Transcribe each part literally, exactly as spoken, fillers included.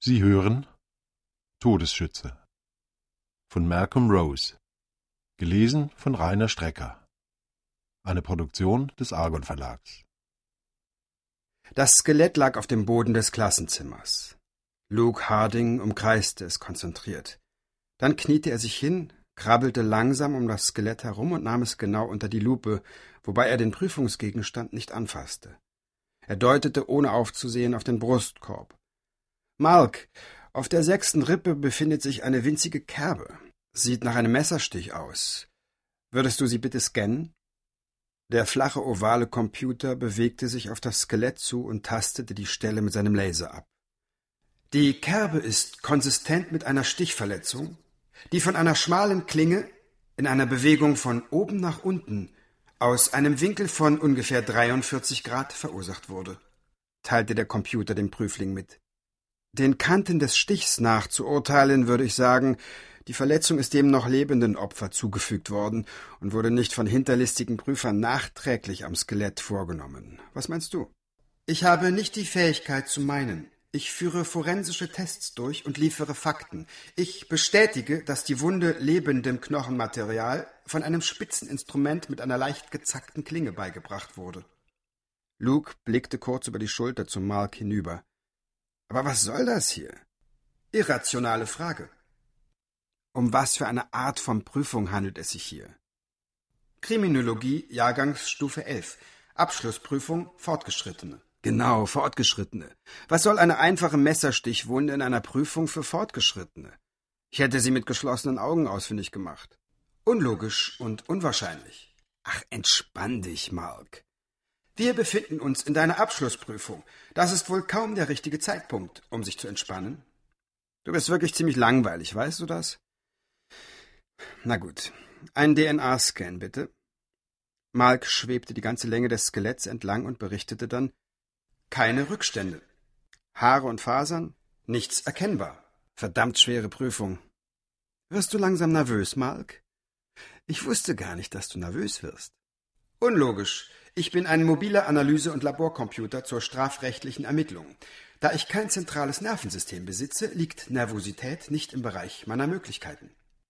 Sie hören Todesschütze von Malcolm Rose, gelesen von Rainer Strecker, eine Produktion des Argon Verlags. Das Skelett lag auf dem Boden des Klassenzimmers. Luke Harding umkreiste es konzentriert. Dann kniete er sich hin, krabbelte langsam um das Skelett herum und nahm es genau unter die Lupe, wobei er den Prüfungsgegenstand nicht anfasste. Er deutete, ohne aufzusehen, auf den Brustkorb. »Malk, auf der sechsten Rippe befindet sich eine winzige Kerbe. Sieht nach einem Messerstich aus. Würdest du sie bitte scannen?« Der flache, ovale Computer bewegte sich auf das Skelett zu und tastete die Stelle mit seinem Laser ab. »Die Kerbe ist konsistent mit einer Stichverletzung, die von einer schmalen Klinge in einer Bewegung von oben nach unten aus einem Winkel von ungefähr dreiundvierzig Grad verursacht wurde«, teilte der Computer dem Prüfling mit. »Den Kanten des Stichs nach zu urteilen, würde ich sagen, die Verletzung ist dem noch lebenden Opfer zugefügt worden und wurde nicht von hinterlistigen Prüfern nachträglich am Skelett vorgenommen. Was meinst du?« »Ich habe nicht die Fähigkeit zu meinen. Ich führe forensische Tests durch und liefere Fakten. Ich bestätige, dass die Wunde lebendem Knochenmaterial von einem spitzen Instrument mit einer leicht gezackten Klinge beigebracht wurde.« Luke blickte kurz über die Schulter zu Malk hinüber. »Aber was soll das hier?« »Irrationale Frage.« »Um was für eine Art von Prüfung handelt es sich hier?« »Kriminologie, Jahrgangsstufe elf. Abschlussprüfung, Fortgeschrittene.« »Genau, Fortgeschrittene. Was soll eine einfache Messerstichwunde in einer Prüfung für Fortgeschrittene? Ich hätte sie mit geschlossenen Augen ausfindig gemacht.« »Unlogisch und unwahrscheinlich.« »Ach, entspann dich, Malk. Wir befinden uns in deiner Abschlussprüfung. Das ist wohl kaum der richtige Zeitpunkt, um sich zu entspannen. Du bist wirklich ziemlich langweilig, weißt du das?« »Na gut, ein D N A-Scan, bitte.« Malk schwebte die ganze Länge des Skeletts entlang und berichtete dann: »Keine Rückstände. Haare und Fasern? Nichts erkennbar. Verdammt schwere Prüfung. Wirst du langsam nervös, Malk? Ich wusste gar nicht, dass du nervös wirst.« »Unlogisch. Ich bin ein mobiler Analyse- und Laborcomputer zur strafrechtlichen Ermittlung. Da ich kein zentrales Nervensystem besitze, liegt Nervosität nicht im Bereich meiner Möglichkeiten.«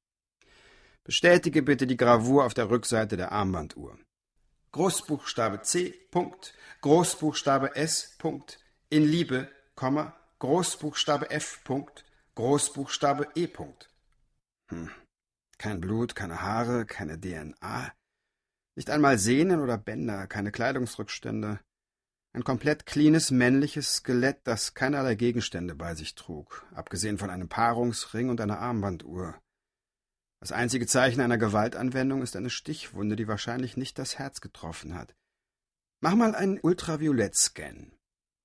»Bestätige bitte die Gravur auf der Rückseite der Armbanduhr. Großbuchstabe C, Punkt, Großbuchstabe S, Punkt, in Liebe, Komma, Großbuchstabe F, Punkt, Großbuchstabe E, Punkt.« Hm, kein Blut, keine Haare, keine D N A, nicht einmal Sehnen oder Bänder, keine Kleidungsrückstände. Ein komplett cleanes, männliches Skelett, das keinerlei Gegenstände bei sich trug, abgesehen von einem Paarungsring und einer Armbanduhr. Das einzige Zeichen einer Gewaltanwendung ist eine Stichwunde, die wahrscheinlich nicht das Herz getroffen hat. Mach mal einen Ultraviolettscan.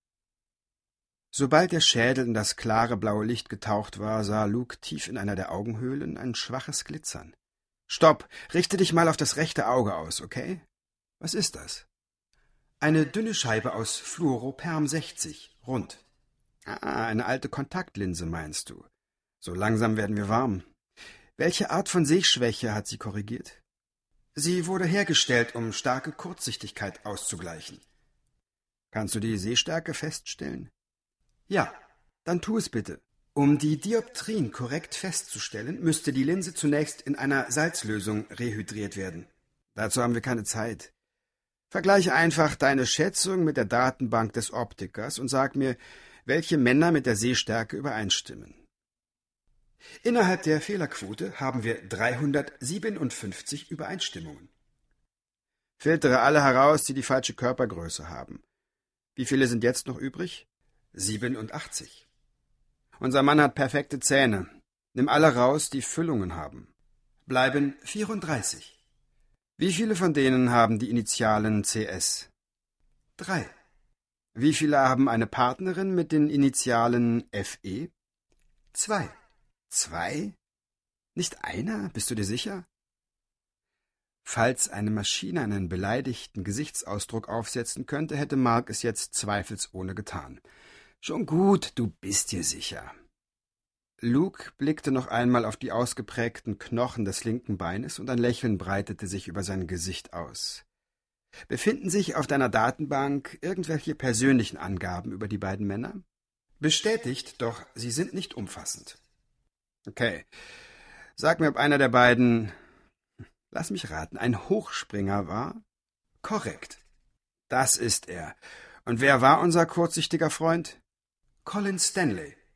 Sobald der Schädel in das klare blaue Licht getaucht war, sah Luke tief in einer der Augenhöhlen ein schwaches Glitzern. »Stopp! Richte dich mal auf das rechte Auge aus, okay? Was ist das?« »Eine dünne Scheibe aus Fluoroperm sechzig, rund.« »Ah, eine alte Kontaktlinse, meinst du? So langsam werden wir warm. Welche Art von Sehschwäche hat sie korrigiert?« »Sie wurde hergestellt, um starke Kurzsichtigkeit auszugleichen.« »Kannst du die Sehstärke feststellen?« »Ja, dann tu es bitte. Um die Dioptrien korrekt festzustellen, müsste die Linse zunächst in einer Salzlösung rehydriert werden. Dazu haben wir keine Zeit. Vergleiche einfach deine Schätzung mit der Datenbank des Optikers und sag mir, welche Männer mit der Sehstärke übereinstimmen. Innerhalb der Fehlerquote haben wir dreihundertsiebenundfünfzig Übereinstimmungen. Filtere alle heraus, die die falsche Körpergröße haben. Wie viele sind jetzt noch übrig? siebenundachtzig. Unser Mann hat perfekte Zähne. Nimm alle raus, die Füllungen haben. Bleiben vierunddreißig. Wie viele von denen haben die Initialen C S? Drei. Wie viele haben eine Partnerin mit den Initialen F E? Zwei. Zwei? Nicht einer? Bist du dir sicher? Falls eine Maschine einen beleidigten Gesichtsausdruck aufsetzen könnte, hätte Mark es jetzt zweifelsohne getan. »Schon gut, du bist dir sicher.« Luke blickte noch einmal auf die ausgeprägten Knochen des linken Beines und ein Lächeln breitete sich über sein Gesicht aus. »Befinden sich auf deiner Datenbank irgendwelche persönlichen Angaben über die beiden Männer?« Bestätigt, doch sie sind nicht umfassend. Okay. Sag mir, ob einer der beiden, lass mich raten, ein Hochspringer war? Korrekt. Das ist er. Und wer war unser kurzsichtiger Freund? Colin Stanley.